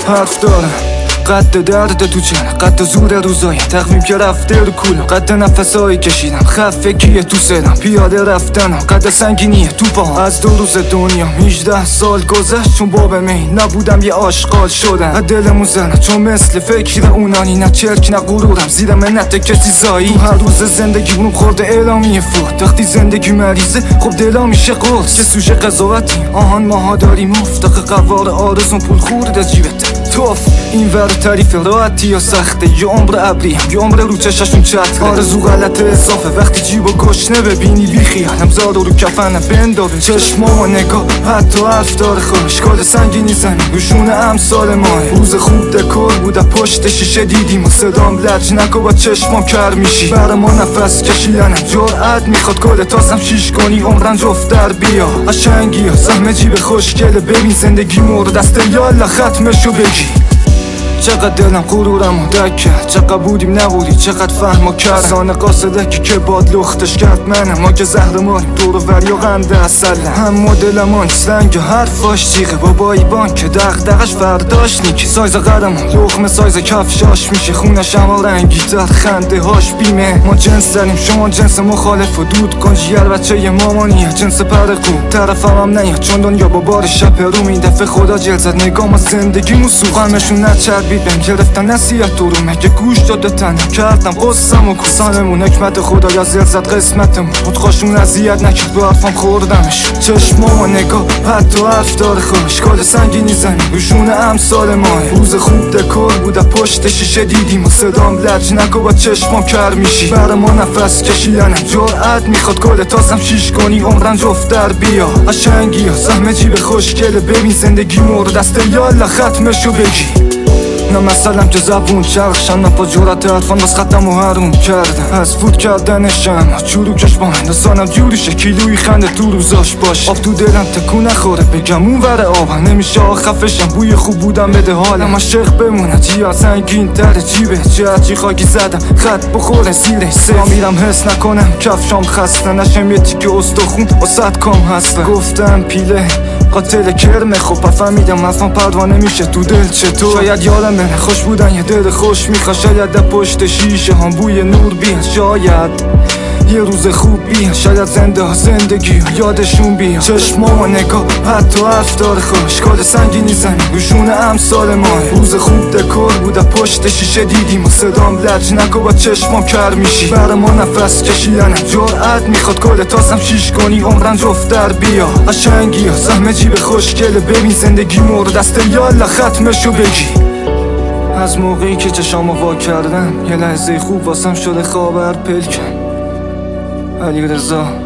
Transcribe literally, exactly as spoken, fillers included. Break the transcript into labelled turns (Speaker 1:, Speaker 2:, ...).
Speaker 1: حرف دارم، قد درد تو چنه، قد زور روزای تقویم که رفته رو کولم، قد نفسایی کشیدم خفگیه تو سرم، پیاده رفتنم قد سنگینیه تو پاهم. از دو روز دنیا هجده سال گذشت، چون باب می نبودم یه آشغال شدم. از دلمون زنم چون مثل فکر اونانی، نه چرک نه غرورم زیر منت کسی زایی. تو هر روز زندگی بونم خورده اعلامیه فوت، وقتی زندگی مریضه خب دلا میشه قرص. چه سوژه قضاوتی آهان ماها داریم مفتاق قوار آرزون پول خورده جیبت توف. این ور تعریف راحتی یا سخته، یه عمر ابری یه عمر رو چشاشون چتره. آرزو غلط اضافه وقتی جیب و گشنه ببینی بی خیالم زاد و رو کفنم بندابه. چشمام و نگاه حتی حرف داره خوش، کار سنگینی زنی روشون امثال ماه. روز خوب دکور بوده پشت شیشه دیدیم و صدام لج نکو با چشمام کر میشی. برا ما نفس کشیدنم جرأت میخواد کل تاسم شیش کنی عمرن جفت در بیا. قشنگی ها سهم جیب خوشگله ببین زندگی مورد دست یالا ختمشو بگی. چقدر دلم غرورم دک کرد، چقدر بودیم نبودی، چقدر فهم و کرد. زانه قاصده که که باد لختش کرد منم، ما که زهر ماریم دور و وری و غند اصله. هم مدل من سنگ و حرفاش جیغه، بابایی بان که دغدغش فرداش نیکی. سایز قدم لخمه سایز کفشاش میشه، خونش اما رنگی در خنده هاش بیمه. ما جنس داریم شما جنس مخالف و دود کن جیر بچه ی مامانیه جنس پرقو. طرفم هم نیاد چون دنیا با بار شب رو این دفعه خدا جل زد نگاه ما زندگی موسوق. همشون نچربید بهم گرفتن نصیحت تو رو، مگه گوش داده تنم کردم قصم و کسانمون. حکمت خدا یا زل زد قسمتمون، خودخواشون اذیت نکرد با حرفم خوردمش. چشمام و نگاه حتی حرف داره خوش، کار سنگینی زنی روشون امثال ماه. روز خوب دکور بوده پشت شیشه دیدیم و صدام لج نکو با چشمام کر میشی. برا ما نفس کشیدنم جرأت میخواد کل تاسم شیش کنی عمرن جفت در بیا. قشنگی ها سهم جیب خوشگله ببین زندگی مورد دست یالا ختمشو بگی. نه مثلا که زبون چرخشم، نه با جورت حرفان باز خطم و حروم کردم. از فوت کردنشم چروکش با هندسانم جوریشه کیلوی خنده تو روزاش باش. آب تو دلم تکون نخوره بگم اون ور آبم نمیشه خفشم، بوی خوب بودم بده حالم. عاشق بمونه جیا سنگین تر جیبه، چه هرچی خاکی زدم خط بخوره زیرش سا میرم حس نکنم کفشام خسته نشم یه تیکه استخون با صد کام هسته. گفتم پیله قاتل کرمه خب فهمیدم اصلا پروانه میشه تو دل چطور. شاید یادم بره خوش بودن یه دل خوش میخواد، شاید در پشت شیشه هم بوی نور بیاد، شاید یه روز خوب بیاد، شاید زنده ها زندگی یادشون بیاد. چشمام و نگاه حتی حرف داره خوش، کار سنگینی زنی روشون امثال ماه. روز خوب دکور بوده پشت شیشه دیدیم و صدام لج نکو با چشمام کر میشی. برا ما نفس کشیدنم جرأت میخواد کل تاسم شیش کنی عمرن جفت در بیا. قشنگی ها سهم جیب خوشگله ببین زندگی مورد دست یالا ختمشو بگی. از موقعی که چشامو وا کردم یه لحظه خوب واسم شده خواب هر پلکم. علی رضا